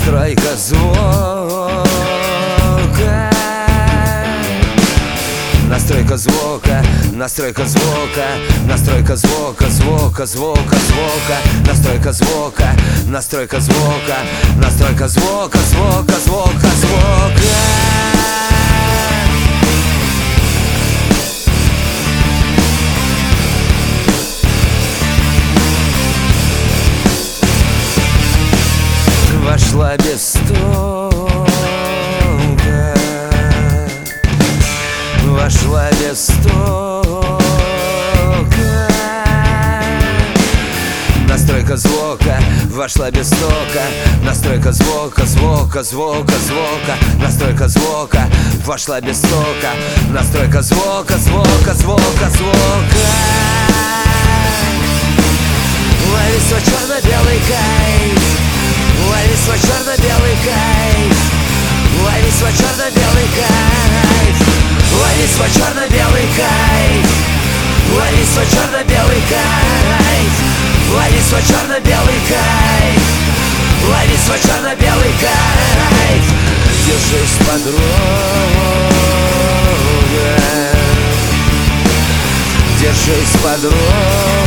Настройка звука. Настройка звука, настройка звука, настройка звука, звука, звука, звука, настройка звука, настройка звука, настройка звука, звука, звука, звука. Вошла без стука, вошла без стука. Настройка звука, вошла без стука. Настройка звука, звука, звука, звука. Настройка звука, вошла без стука. Настройка звука, звука, звука, звука. Лови свой черно-белый кайф, лови свой черно-белый кайф, лови свой черно-белый кайф, лови свой черно-белый кайф, лови свой черно-белый кайф, лови свой черно-белый кайф, лови свой черно-белый кайф. Держись, подруга, держись, подруга.